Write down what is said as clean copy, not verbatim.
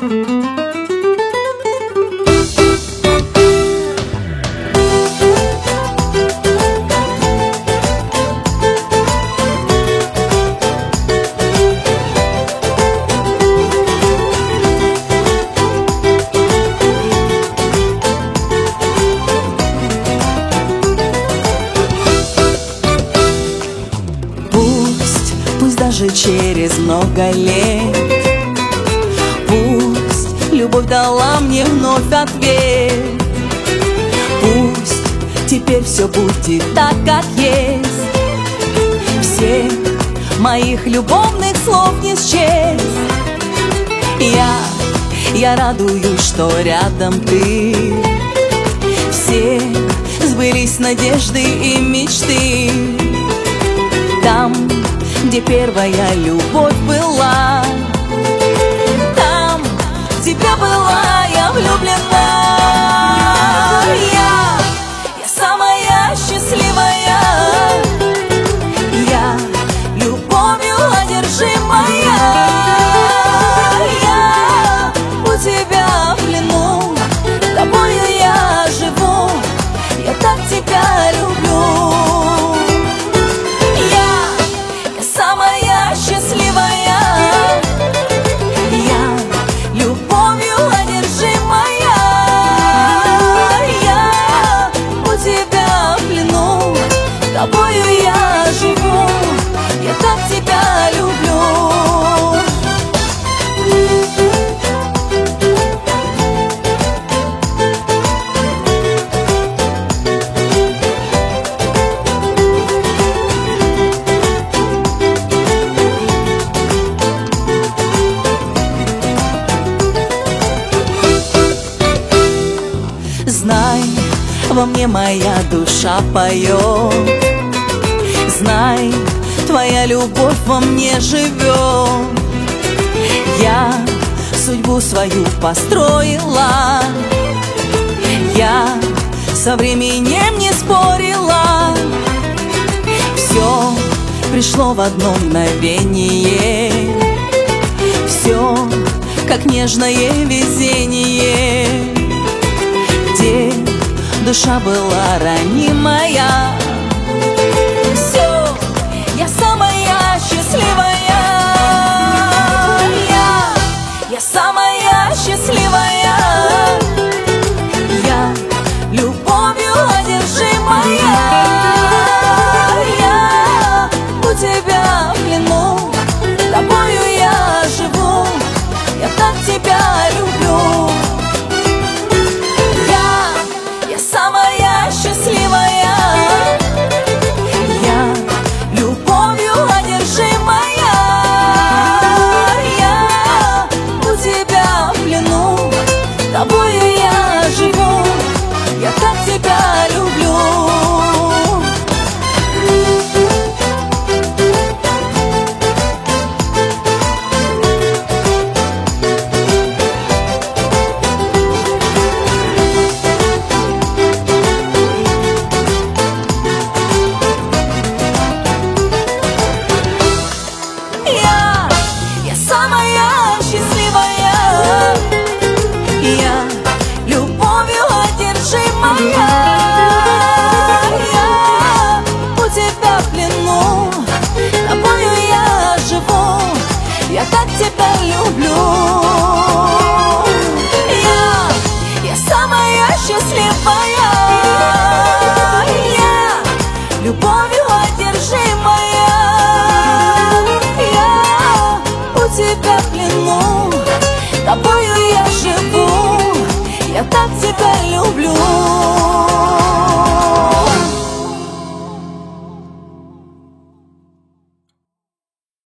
Пусть даже через много лет, пусть любовь дала мне вновь ответ, пусть теперь все будет так, как есть. Всех моих любовных слов не счесть. Я радуюсь, что рядом ты. Все сбылись надежды и мечты. Там, где первая любовь была, там в тебя была я влюблена. Я самая счастливая, я любовью одержимая. Я у тебя в плену, тобою я живу, я так тебя люблю. Самая счастливая, я любовью одержимая. Я у тебя в плену, тобою я живу, я так тебя люблю. Знай, во мне моя душа поет. Знай, твоя любовь во мне живет. Я судьбу свою построила, я со временем не спорила. Все пришло в одно мгновение, все как нежное везение. Где душа была ранимая, все, я самая счастливая. Я самая счастливая, я любовью одержимая. Я у тебя в плену, тобою я живу, я так тебя люблю. Самая счастливая, я любовью одержимая. Я у тебя в плену, тобою я живу, я так тебя люблю. Самая счастливая, я любовью одержимая. Я у тебя в плену, тобою я живу, я так тебя люблю. Я самая счастливая, я любовью одержимая. Я у тебя